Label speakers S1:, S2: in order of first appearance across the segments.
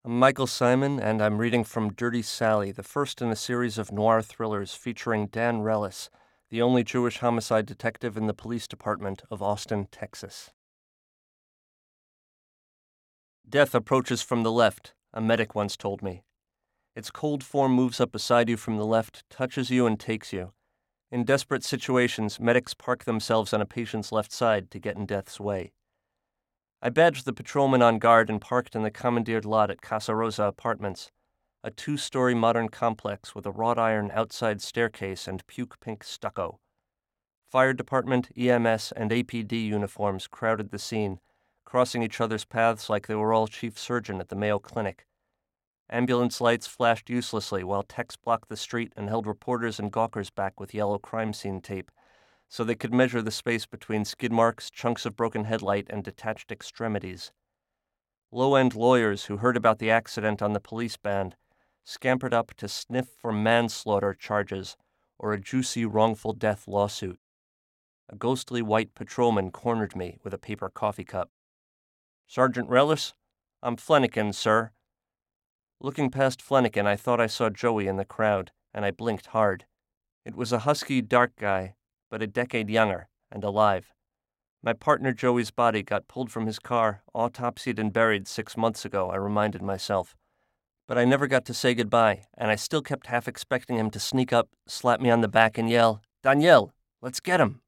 S1: I'm Michael Simon, and I'm reading from Dirty Sally, the first in a series of noir thrillers featuring Dan Relis, the only Jewish homicide detective in the police department of Austin, Texas. Death approaches from the left, a medic once told me. Its cold form moves up beside you from the left, touches you, and takes you. In desperate situations, medics park themselves on a patient's left side to get in death's way. I badged the patrolman on guard and parked in the commandeered lot at Casa Rosa Apartments, a 2-story modern complex with a wrought iron outside staircase and puke-pink stucco. Fire department, EMS, and APD uniforms crowded the scene, crossing each other's paths like they were all chief surgeon at the Mayo Clinic. Ambulance lights flashed uselessly while techs blocked the street and held reporters and gawkers back with yellow crime scene tape, so they could measure the space between skid marks, chunks of broken headlight, and detached extremities. Low-end lawyers who heard about the accident on the police band scampered up to sniff for manslaughter charges or a juicy wrongful death lawsuit. A ghostly white patrolman cornered me with a paper coffee cup. "Sergeant Relis? I'm Flanagan, sir." Looking past Flanagan, I thought I saw Joey in the crowd, and I blinked hard. It was a husky, dark guy, but a decade younger, and alive. My partner Joey's body got pulled from his car, autopsied and buried 6 months ago, I reminded myself. But I never got to say goodbye, and I still kept half expecting him to sneak up, slap me on the back, and yell, "Danielle, let's get him!"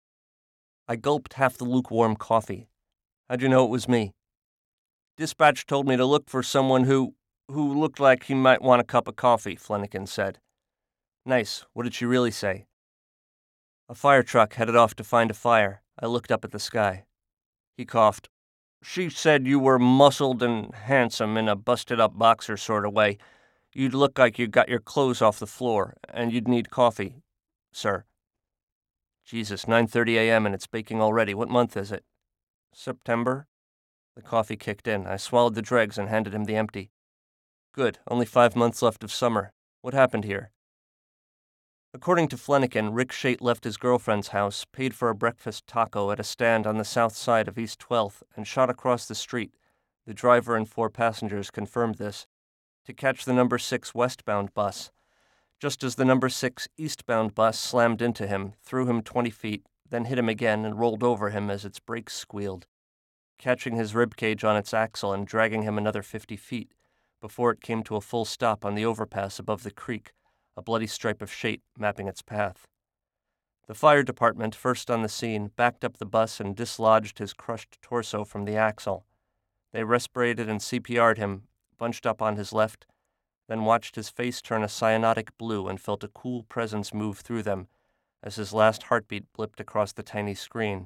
S1: I gulped half the lukewarm coffee. "How'd you know it was me?" "Dispatch told me to look for someone who looked like he might want a cup of coffee," Flanagan said. "Nice. What did she really say?" "A fire truck headed off to find a fire." I looked up at the sky. He coughed. "She said you were muscled and handsome in a busted-up boxer sort of way. You'd look like you got your clothes off the floor, and you'd need coffee, sir." Jesus, 9:30 a.m. and it's baking already. What month is it? September? The coffee kicked in. I swallowed the dregs and handed him the empty. Good, only 5 months left of summer. What happened here? According to Flanagan, Rick Shate left his girlfriend's house, paid for a breakfast taco at a stand on the south side of East 12th, and shot across the street. The driver and 4 passengers confirmed this, to catch the number 6 westbound bus. Just as the number 6 eastbound bus slammed into him, threw him 20 feet, then hit him again and rolled over him as its brakes squealed, catching his ribcage on its axle and dragging him another 50 feet, before it came to a full stop on the overpass above the creek, a bloody stripe of shate mapping its path. The fire department, first on the scene, backed up the bus and dislodged his crushed torso from the axle. They respirated and CPR'd him, bunched up on his left, then watched his face turn a cyanotic blue and felt a cool presence move through them as his last heartbeat blipped across the tiny screen.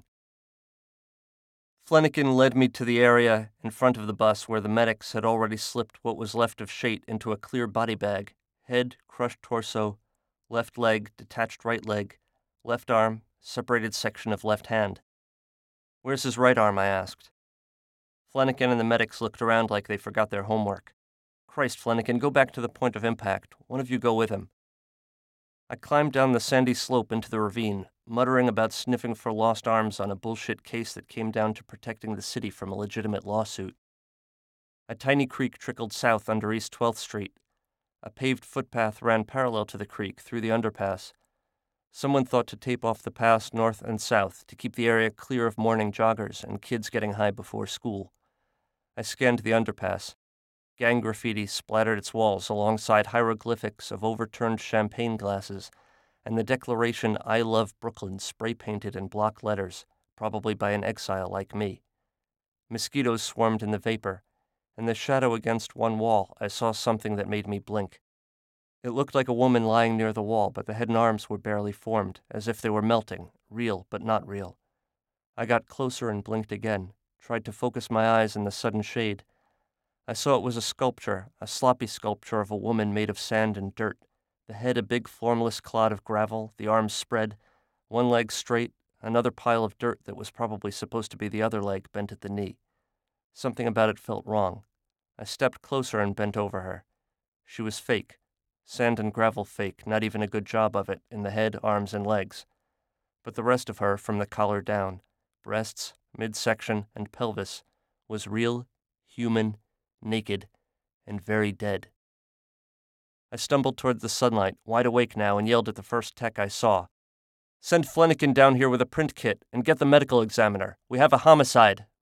S1: Flanagan led me to the area in front of the bus where the medics had already slipped what was left of Shate into a clear body bag. Head, crushed torso, left leg, detached right leg, left arm, separated section of left hand. "Where's his right arm?" I asked. Flanagan and the medics looked around like they forgot their homework. "Christ, Flanagan, go back to the point of impact. One of you go with him." I climbed down the sandy slope into the ravine, muttering about sniffing for lost arms on a bullshit case that came down to protecting the city from a legitimate lawsuit. A tiny creek trickled south under East 12th Street. A paved footpath ran parallel to the creek through the underpass. Someone thought to tape off the pass north and south to keep the area clear of morning joggers and kids getting high before school. I scanned the underpass. Gang graffiti splattered its walls alongside hieroglyphics of overturned champagne glasses and the declaration "I love Brooklyn" spray-painted in block letters, probably by an exile like me. Mosquitoes swarmed in the vapor. In the shadow against one wall, I saw something that made me blink. It looked like a woman lying near the wall, but the head and arms were barely formed, as if they were melting, real but not real. I got closer and blinked again, tried to focus my eyes in the sudden shade. I saw it was a sculpture, a sloppy sculpture of a woman made of sand and dirt, the head a big formless clod of gravel, the arms spread, one leg straight, another pile of dirt that was probably supposed to be the other leg bent at the knee. Something about it felt wrong. I stepped closer and bent over her. She was fake. Sand and gravel fake, not even a good job of it, in the head, arms, and legs. But the rest of her, from the collar down, breasts, midsection, and pelvis, was real, human, naked, and very dead. I stumbled toward the sunlight, wide awake now, and yelled at the first tech I saw. "Send Flanagan down here with a print kit and get the medical examiner. We have a homicide."